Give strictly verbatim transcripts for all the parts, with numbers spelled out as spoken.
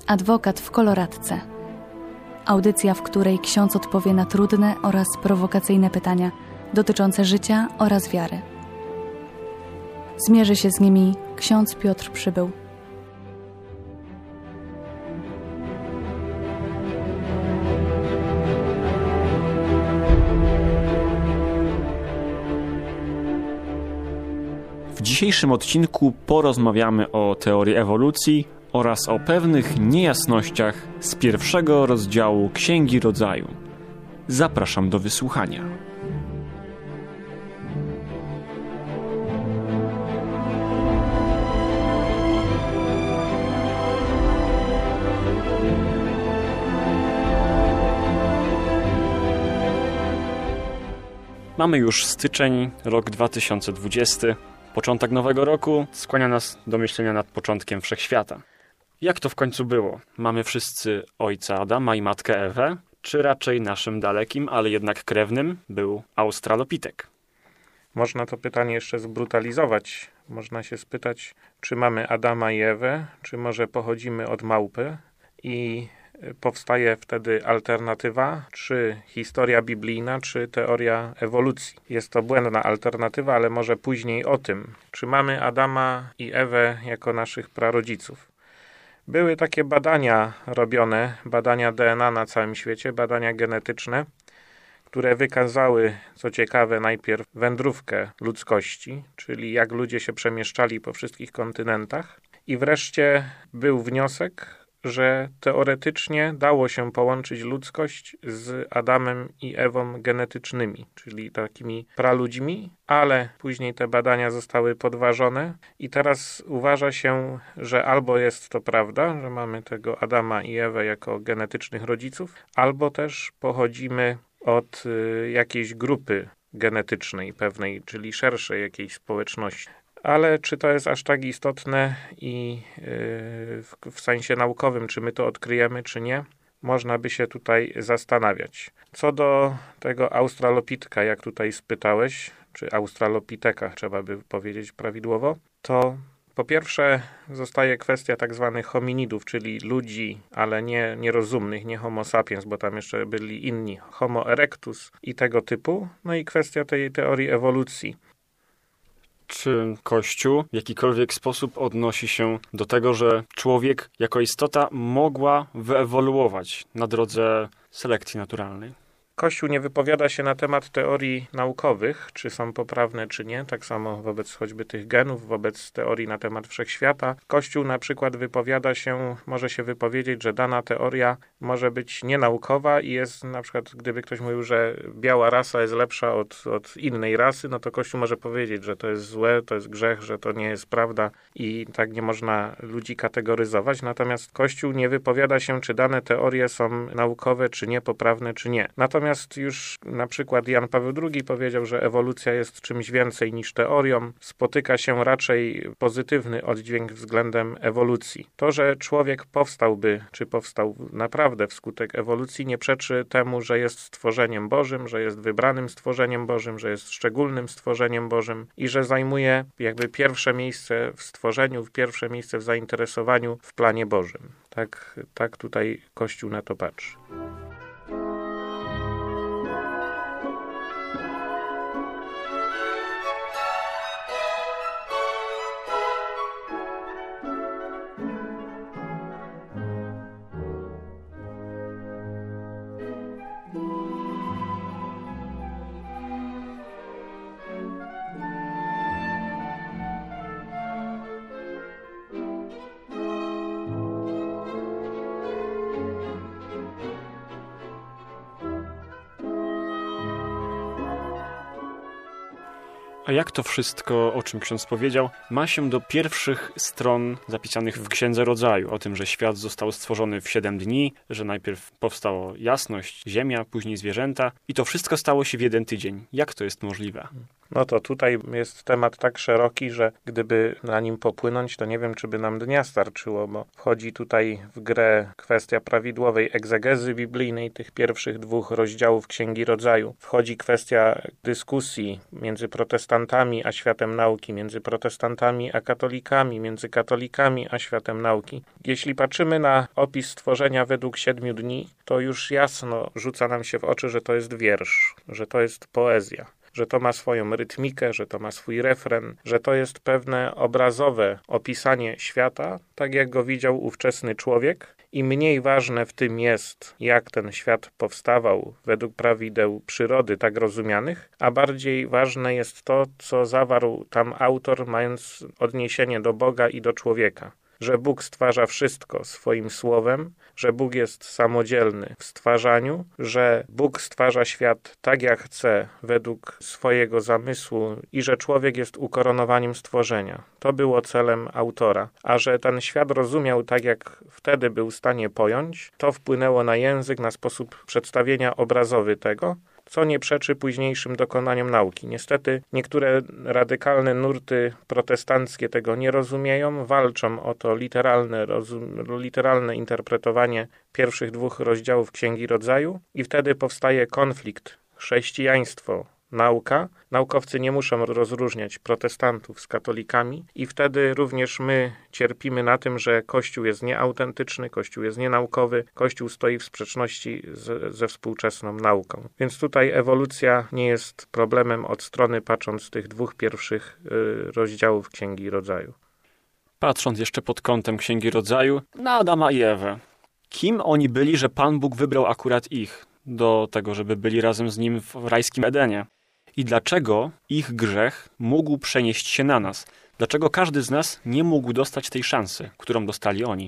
Adwokat w koloratce. Audycja, w której ksiądz odpowie na trudne oraz prowokacyjne pytania dotyczące życia oraz wiary. Zmierzy się z nimi ksiądz Piotr Przybył. W dzisiejszym odcinku porozmawiamy o teorii ewolucji oraz o pewnych niejasnościach z pierwszego rozdziału Księgi Rodzaju. Zapraszam do wysłuchania. Mamy już styczeń, rok dwa tysiące dwudziesty. Początek nowego roku skłania nas do myślenia nad początkiem wszechświata. Jak to w końcu było? Mamy wszyscy ojca Adama i matkę Ewę, czy raczej naszym dalekim, ale jednak krewnym był Australopitek? Można to pytanie jeszcze zbrutalizować. Można się spytać, czy mamy Adama i Ewę, czy może pochodzimy od małpy i powstaje wtedy alternatywa, czy historia biblijna, czy teoria ewolucji. Jest to błędna alternatywa, ale może później o tym, czy mamy Adama i Ewę jako naszych prarodziców. Były takie badania robione, badania D N A na całym świecie, badania genetyczne, które wykazały, co ciekawe, najpierw wędrówkę ludzkości, czyli jak ludzie się przemieszczali po wszystkich kontynentach, i wreszcie był wniosek, że teoretycznie dało się połączyć ludzkość z Adamem i Ewą genetycznymi, czyli takimi praludźmi, ale później te badania zostały podważone i teraz uważa się, że albo jest to prawda, że mamy tego Adama i Ewę jako genetycznych rodziców, albo też pochodzimy od y, jakiejś grupy genetycznej pewnej, czyli szerszej jakiejś społeczności. Ale czy to jest aż tak istotne i yy, w, w sensie naukowym, czy my to odkryjemy, czy nie, można by się tutaj zastanawiać. Co do tego Australopitka, jak tutaj spytałeś, czy Australopiteka trzeba by powiedzieć prawidłowo, to po pierwsze zostaje kwestia tak zwanych hominidów, czyli ludzi, ale nie nierozumnych, nie homo sapiens, bo tam jeszcze byli inni, homo erectus i tego typu, no i kwestia tej teorii ewolucji. Czy Kościół w jakikolwiek sposób odnosi się do tego, że człowiek jako istota mogła wyewoluować na drodze selekcji naturalnej? Kościół nie wypowiada się na temat teorii naukowych, czy są poprawne, czy nie, tak samo wobec choćby tych genów, wobec teorii na temat wszechświata. Kościół na przykład wypowiada się, może się wypowiedzieć, że dana teoria może być nienaukowa i jest na przykład, gdyby ktoś mówił, że biała rasa jest lepsza od, od innej rasy, no to Kościół może powiedzieć, że to jest złe, to jest grzech, że to nie jest prawda i tak nie można ludzi kategoryzować. Natomiast Kościół nie wypowiada się, czy dane teorie są naukowe, czy nie, poprawne, czy nie. Natomiast Natomiast już na przykład Jan Paweł drugi powiedział, że ewolucja jest czymś więcej niż teorią. Spotyka się raczej pozytywny oddźwięk względem ewolucji. To, że człowiek powstałby, czy powstał naprawdę wskutek ewolucji, nie przeczy temu, że jest stworzeniem Bożym, że jest wybranym stworzeniem Bożym, że jest szczególnym stworzeniem Bożym i że zajmuje jakby pierwsze miejsce w stworzeniu, pierwsze miejsce w zainteresowaniu w planie Bożym. Tak, tak tutaj Kościół na to patrzy. A jak to wszystko, o czym ksiądz powiedział, ma się do pierwszych stron zapisanych w Księdze Rodzaju, o tym, że świat został stworzony w siedem dni, że najpierw powstała jasność, ziemia, później zwierzęta i to wszystko stało się w jeden tydzień. Jak to jest możliwe? No to tutaj jest temat tak szeroki, że gdyby na nim popłynąć, to nie wiem, czy by nam dnia starczyło, bo wchodzi tutaj w grę kwestia prawidłowej egzegezy biblijnej tych pierwszych dwóch rozdziałów Księgi Rodzaju. Wchodzi kwestia dyskusji między protestantami a światem nauki, między protestantami a katolikami, między katolikami a światem nauki. Jeśli patrzymy na opis stworzenia według siedmiu dni, to już jasno rzuca nam się w oczy, że to jest wiersz, że to jest poezja, że to ma swoją rytmikę, że to ma swój refren, że to jest pewne obrazowe opisanie świata, tak jak go widział ówczesny człowiek. I mniej ważne w tym jest, jak ten świat powstawał według prawideł przyrody tak rozumianych, a bardziej ważne jest to, co zawarł tam autor, mając odniesienie do Boga i do człowieka. Że Bóg stwarza wszystko swoim słowem, że Bóg jest samodzielny w stwarzaniu, że Bóg stwarza świat tak jak chce według swojego zamysłu i że człowiek jest ukoronowaniem stworzenia. To było celem autora. A że ten świat rozumiał tak, jak wtedy był w stanie pojąć, to wpłynęło na język, na sposób przedstawienia obrazowy tego, co nie przeczy późniejszym dokonaniom nauki. Niestety niektóre radykalne nurty protestanckie tego nie rozumieją, walczą o to literalne, rozum, literalne interpretowanie pierwszych dwóch rozdziałów Księgi Rodzaju i wtedy powstaje konflikt chrześcijaństwo, nauka. Naukowcy nie muszą rozróżniać protestantów z katolikami i wtedy również my cierpimy na tym, że Kościół jest nieautentyczny, Kościół jest nienaukowy, Kościół stoi w sprzeczności z, ze współczesną nauką. Więc tutaj ewolucja nie jest problemem od strony patrząc z tych dwóch pierwszych y, rozdziałów Księgi Rodzaju. Patrząc jeszcze pod kątem Księgi Rodzaju na Adama i Ewę. Kim oni byli, że Pan Bóg wybrał akurat ich do tego, żeby byli razem z Nim w rajskim Edenie? I dlaczego ich grzech mógł przenieść się na nas? Dlaczego każdy z nas nie mógł dostać tej szansy, którą dostali oni?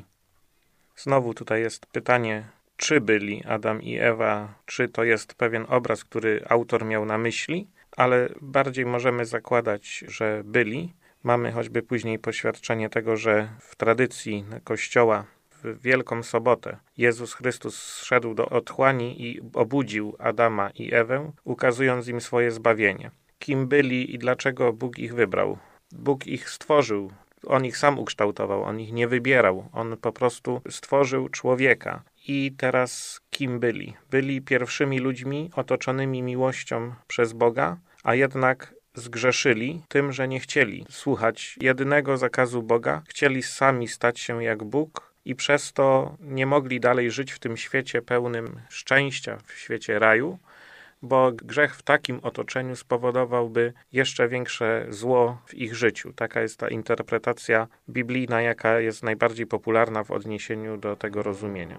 Znowu tutaj jest pytanie, czy byli Adam i Ewa, czy to jest pewien obraz, który autor miał na myśli, ale bardziej możemy zakładać, że byli. Mamy choćby później poświadczenie tego, że w tradycji Kościoła w Wielką Sobotę Jezus Chrystus zszedł do otchłani i obudził Adama i Ewę, ukazując im swoje zbawienie. Kim byli i dlaczego Bóg ich wybrał? Bóg ich stworzył, On ich sam ukształtował, On ich nie wybierał, On po prostu stworzył człowieka. I teraz kim byli? Byli pierwszymi ludźmi otoczonymi miłością przez Boga, a jednak zgrzeszyli tym, że nie chcieli słuchać jedynego zakazu Boga, chcieli sami stać się jak Bóg, i przez to nie mogli dalej żyć w tym świecie pełnym szczęścia, w świecie raju, bo grzech w takim otoczeniu spowodowałby jeszcze większe zło w ich życiu. Taka jest ta interpretacja biblijna, jaka jest najbardziej popularna w odniesieniu do tego rozumienia.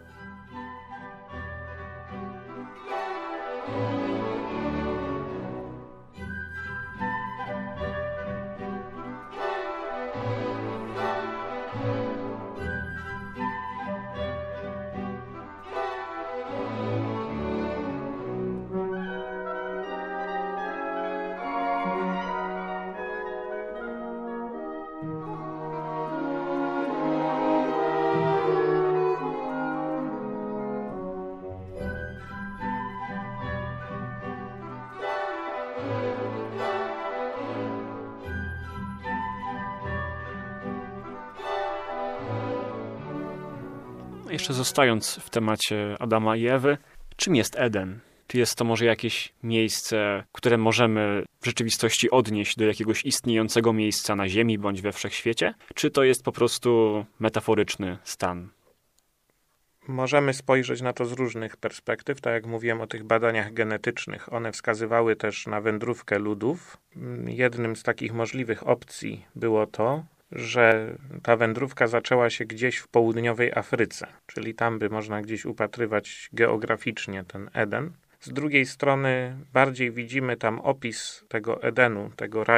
Jeszcze zostając w temacie Adama i Ewy, czym jest Eden? Czy jest to może jakieś miejsce, które możemy w rzeczywistości odnieść do jakiegoś istniejącego miejsca na Ziemi bądź we wszechświecie? Czy to jest po prostu metaforyczny stan? Możemy spojrzeć na to z różnych perspektyw. Tak jak mówiłem o tych badaniach genetycznych, one wskazywały też na wędrówkę ludów. Jednym z takich możliwych opcji było to, że ta wędrówka zaczęła się gdzieś w południowej Afryce, czyli tam by można gdzieś upatrywać geograficznie ten Eden. Z drugiej strony bardziej widzimy tam opis tego Edenu, tego raju,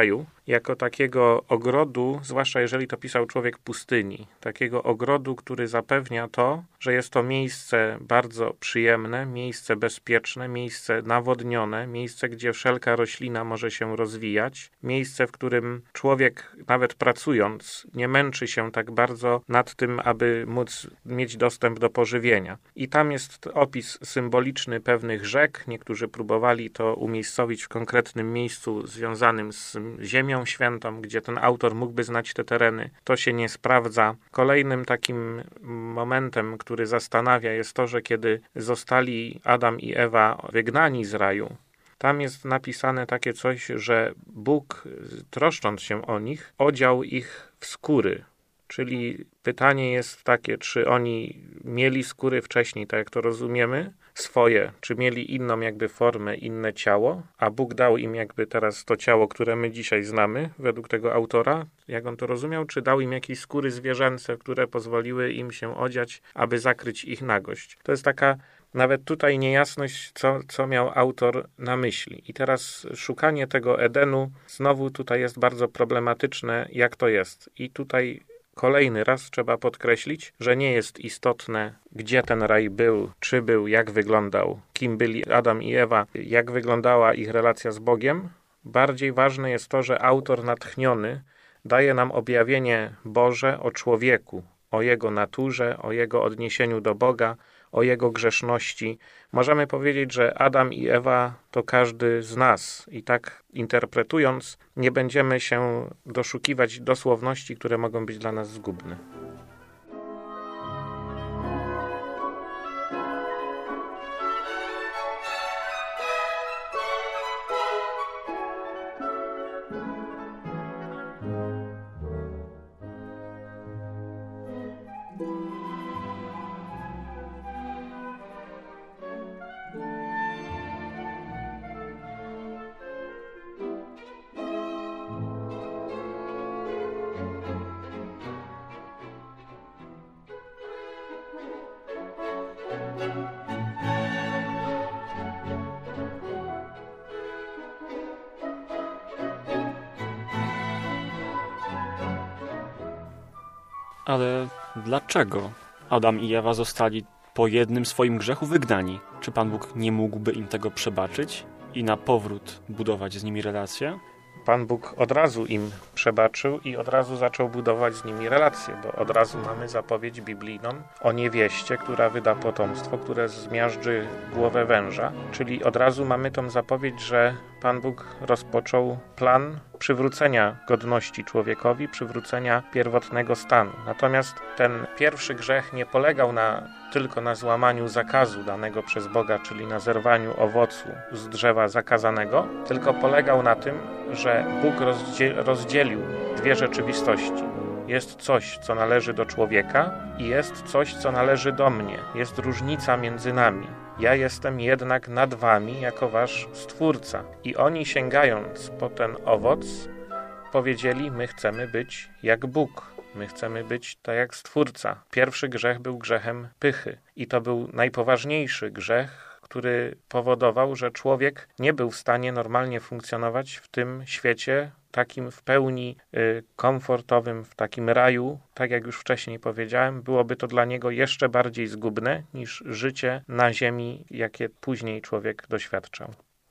jako takiego ogrodu, zwłaszcza jeżeli to pisał człowiek pustyni, takiego ogrodu, który zapewnia to, że jest to miejsce bardzo przyjemne, miejsce bezpieczne, miejsce nawodnione, miejsce, gdzie wszelka roślina może się rozwijać, miejsce, w którym człowiek nawet pracując nie męczy się tak bardzo nad tym, aby móc mieć dostęp do pożywienia. I tam jest opis symboliczny pewnych rzek. Niektórzy próbowali to umiejscowić w konkretnym miejscu związanym z Ziemią Świętą, gdzie ten autor mógłby znać te tereny. To się nie sprawdza. Kolejnym takim momentem, który zastanawia, jest to, że kiedy zostali Adam i Ewa wygnani z raju, tam jest napisane takie coś, że Bóg, troszcząc się o nich, odział ich w skóry. Czyli pytanie jest takie, czy oni mieli skóry wcześniej, tak jak to rozumiemy, swoje, czy mieli inną jakby formę, inne ciało, a Bóg dał im jakby teraz to ciało, które my dzisiaj znamy, według tego autora, jak on to rozumiał, czy dał im jakieś skóry zwierzęce, które pozwoliły im się odziać, aby zakryć ich nagość. To jest taka nawet tutaj niejasność, co, co miał autor na myśli. I teraz szukanie tego Edenu znowu tutaj jest bardzo problematyczne, jak to jest. I tutaj kolejny raz trzeba podkreślić, że nie jest istotne, gdzie ten raj był, czy był, jak wyglądał, kim byli Adam i Ewa, jak wyglądała ich relacja z Bogiem. Bardziej ważne jest to, że autor natchniony daje nam objawienie Boże o człowieku, o jego naturze, o jego odniesieniu do Boga, o jego grzeszności. Możemy powiedzieć, że Adam i Ewa to każdy z nas i tak interpretując nie będziemy się doszukiwać dosłowności, które mogą być dla nas zgubne. Ale dlaczego Adam i Ewa zostali po jednym swoim grzechu wygnani? Czy Pan Bóg nie mógłby im tego przebaczyć i na powrót budować z nimi relacje? Pan Bóg od razu im przebaczył i od razu zaczął budować z nimi relacje, bo od razu mamy zapowiedź biblijną o niewieście, która wyda potomstwo, które zmiażdży głowę węża, czyli od razu mamy tą zapowiedź, że Pan Bóg rozpoczął plan przywrócenia godności człowiekowi, przywrócenia pierwotnego stanu. Natomiast ten pierwszy grzech nie polegał na, tylko na złamaniu zakazu danego przez Boga, czyli na zerwaniu owocu z drzewa zakazanego, tylko polegał na tym, że Bóg rozdziel- rozdzielił dwie rzeczywistości. Jest coś, co należy do człowieka i jest coś, co należy do mnie. Jest różnica między nami. Ja jestem jednak nad wami jako wasz Stwórca. I oni, sięgając po ten owoc, powiedzieli, my chcemy być jak Bóg. My chcemy być tak jak Stwórca. Pierwszy grzech był grzechem pychy. I to był najpoważniejszy grzech, który powodował, że człowiek nie był w stanie normalnie funkcjonować w tym świecie, takim w pełni y, komfortowym, w takim raju, tak jak już wcześniej powiedziałem, byłoby to dla niego jeszcze bardziej zgubne niż życie na ziemi, jakie później człowiek doświadczał.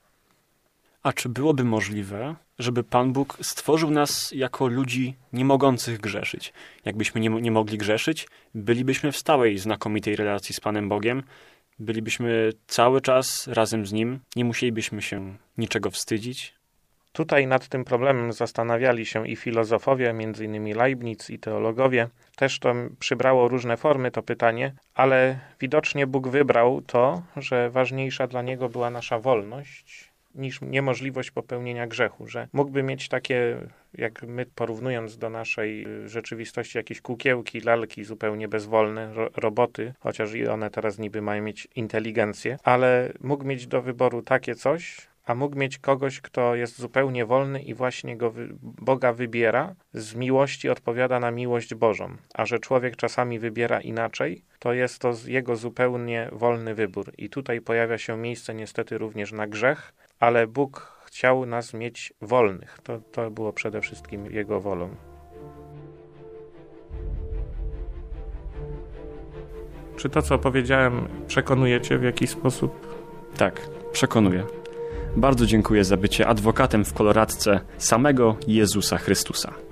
A czy byłoby możliwe, żeby Pan Bóg stworzył nas jako ludzi nie mogących grzeszyć? Jakbyśmy nie, nie mogli grzeszyć, bylibyśmy w stałej, znakomitej relacji z Panem Bogiem, bylibyśmy cały czas razem z Nim, nie musielibyśmy się niczego wstydzić? Tutaj nad tym problemem zastanawiali się i filozofowie, między innymi Leibniz i teologowie. Też to przybrało różne formy, to pytanie, ale widocznie Bóg wybrał to, że ważniejsza dla Niego była nasza wolność niż niemożliwość popełnienia grzechu, że mógłby mieć takie, jak my porównując do naszej rzeczywistości, jakieś kukiełki, lalki zupełnie bezwolne, ro- roboty, chociaż i one teraz niby mają mieć inteligencję, ale mógł mieć do wyboru takie coś, a mógł mieć kogoś, kto jest zupełnie wolny i właśnie go wy- Boga wybiera, z miłości odpowiada na miłość Bożą. A że człowiek czasami wybiera inaczej, to jest to jego zupełnie wolny wybór. I tutaj pojawia się miejsce niestety również na grzech, ale Bóg chciał nas mieć wolnych. To, to było przede wszystkim Jego wolą. Czy to, co powiedziałem, przekonuje cię w jakiś sposób? Tak, przekonuję. Bardzo dziękuję za bycie adwokatem w koloradce samego Jezusa Chrystusa.